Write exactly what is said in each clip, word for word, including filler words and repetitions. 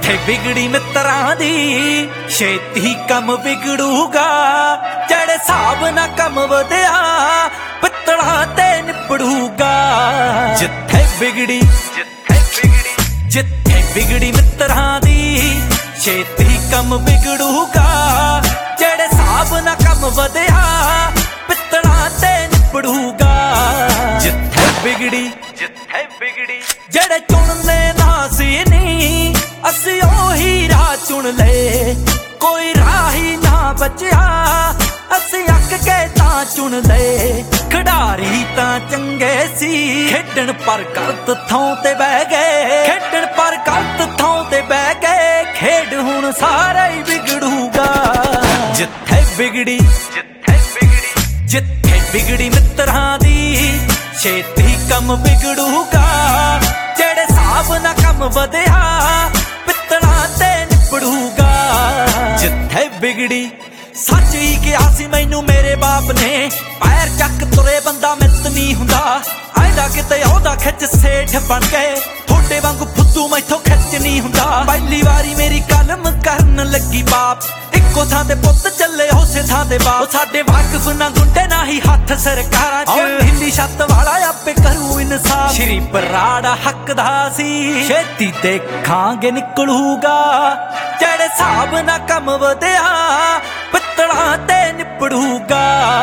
ਜਿੱਥੇ ਵਿਗੜੀ ਮਿੱਤਰਾਂ ਦੀ ਛੇਤੀ ਕੰਮ ਵਿਗੜੂਗਾ। ਜਿਹੜੇ ਹਿਸਾਬ ਨਾਲ ਕੰਮ ਵਧਿਆ ਪਿੱਤਲਾਂ ਤੇ ਨਿਪੜੂਗਾ। ਜਿੱਥੇ ਵਿਗੜੀ ਜਿੱਥੇ ਵਿਗੜੀ ਜਿੱਥੇ ਵਿਗੜੀ ਮਿੱਤਰਾਂ ਦੀ ਛੇਤੀ ਕੰਮ ਵਿਗੜੂਗਾ। ਜਿਹੜੇ ਹਿਸਾਬ ਨਾਲ ਕੰਮ ਵਧਿਆ ਪਿੱਤਲਾਂ ਤੇ ਨਿਪੜੂਗਾ। ਜਿੱਥੇ ਵਿਗੜੀ ਜਿੱਥੇ ਵਿਗੜੀ ਜਿਹੜੇ ਚੁਣਨੇ ਨਾ ਸੀ ਨੀ ਅਸੀਂ ਉਹੀ ਰਾਹ ਚੁਣ ਲਏ। ਕੋਈ ਰਾਹ ਹੀ ਨਾ ਬਚਿਆ ਅਸੀਂ ਅੱਕ ਕੇ ਤਾਂ ਚੁਣ ਲਏ। ਖਿਡਾਰੀ ਤਾਂ ਚੰਗੇ ਸੀ ਖੇਡਣ ਪਰ ਗਲਤ ਥਾਂ ਤੇ ਬਹਿ ਗਏ। ਖੇਡਣ ਪਰ ਗਲਤ ਥਾਂ ਤੇ ਬਹਿ ਗਏ। ਖੇਡ ਹੁਣ ਸਾਰਾ ਹੀ ਵਿਗੜੂਗਾ। ਜਿੱਥੇ ਵਿਗੜੀ ਜਿੱਥੇ ਵਿਗੜੀ ਜਿੱਥੇ ਵਿਗੜੀ ਮਿੱਤਰਾਂ ਦੀ ਛੇਤੀ ਕੰਮ ਵਿਗੜੂਗਾ। ਜਿਹੜੇ ਹਿਸਾਬ ਨਾਲ ਕੰਮ ਵਧਿਆ ਪਿੱਤਲਾਂ ਤੇ ਨਿਪੜੂਗਾ। ਜਿੱਥੇ ਵਿਗੜੀ ਸੱਚ ਹੀ ਕਿਹਾ ਸੀ ਮੈਨੂੰ ਮੇਰੇ ਬਾਪ ਨੇ, ਪੈਰ ਚੱਕ ਤੁਰੇ ਬੰਦਾ ਮਿੱਤ ਨਹੀਂ ਹੁੰਦਾ। ਆਇਦਾ ਕਿਤੇ ਉਹਦਾ ਖਿੱਚ ਸੇਠ ਬਣ ਗਏ। ਥੋੜੇ ਵਾਂਗੂ ਫੁੱਦੂ ਮੈਥੋਂ ਖਿੱਚ ਨਹੀਂ ਹੁੰਦਾ। ਪਹਿਲੀ ਵਾਰੀ ਮੇਰੀ ਕਲਮ ਕਰਨ ਲੱਗੀ ਬਾਪ, ਇੱਕੋ ਥਾਂ ਤੇ ਪੁੱਤ ਚੱਲੇ ਉਸੇ ਥਾਂ ਤੇ ਬਾਪ। ਸਾਡੇ ਵਾਕਫ ਨਾ ਗੁੰਡੇ ਨਾ ਹੀ ਹੱਥ ਸਰਕਾਰਾਂ ਚ, ਹਿੱਲੀ ਛੱਤ ਵਾਲਾ ਆਪੇ ਕਰੂ ਇਨਸਾਫ। ਸ਼੍ਰੀ ਬਰਾੜਾ ਹੱਕਦਾ ਸੀ ਛੇਤੀ ਦੇਖਾਂਗੇ ਨਿਕਲੂਗਾ। ਜਿਹੜੇ ਹਿਸਾਬ ਨਾਲ ਕੰਮ ਵਧਿਆ ਪਿੱਤਲਾਂ ਤੇ ਨਿਪੜੂਗਾ।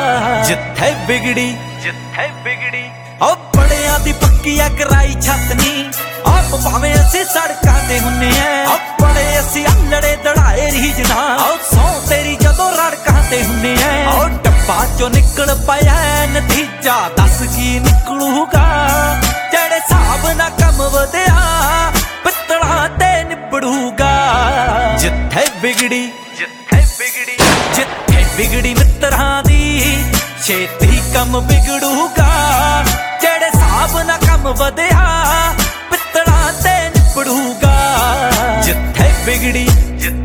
ਜਿੱਥੇ ਵਿਗੜੀ ਜਿੱਥੇ ਵਿਗੜੀ ਉਹ ਬੜਿਆਂ ਦੀ ਪੱਕੀ ਆ ਕਰਾਈ ਛੱਤ ਨੀ। ਆਪ ਭਾਵੇਂ ਅਸੀਂ ਸੜਕਾਂ ਤੇ ਹੁੰਨੇ ਆ, ਬੜੇ ਅਸੀਂ ਅਲੜੇ ਦੜਾਏ ਰੀਜਨਾ। ਆਓ ਸੌ ਤੇਰੀ ਜਦੋਂ ਰੜਕਾਂ ਤੇ ਹੁੰਨੇ ਆ। ਉਹ ਡੱਬਾ ਚੋਂ ਨਿਕਲ ਪਿਆ ਨਤੀਜਾ ਦੱਸ ਕੀ ਨਿਕਲੂਗਾ। ਜਿਹੜੇ ਹਿਸਾਬ ਨਾਲ ਕੰਮ ਵਧਿਆ ਪਿੱਤਲਾਂ ਤੇ ਨਿਪੜੂਗਾ। ਜਿੱਥੇ ਵਿਗੜੀ ਜਿੱਥੇ ਵਿਗੜੀ ਜਿੱਥੇ ਵਿਗੜੀ ਮਿੱਤਰਾਂ ਦੀ ਛੇਤੀ ਕੰਮ ਵਿਗੜੂਗਾ। ਜਿਹੜੇ ਹਿਸਾਬ ਨਾਲ ਕੰਮ ਵਧਿਆ ਪਿੱਤਲਾਂ ਤੇ ਨਿਪੜੂਗਾ। ਜਿੱਥੇ ਵਿਗੜੀ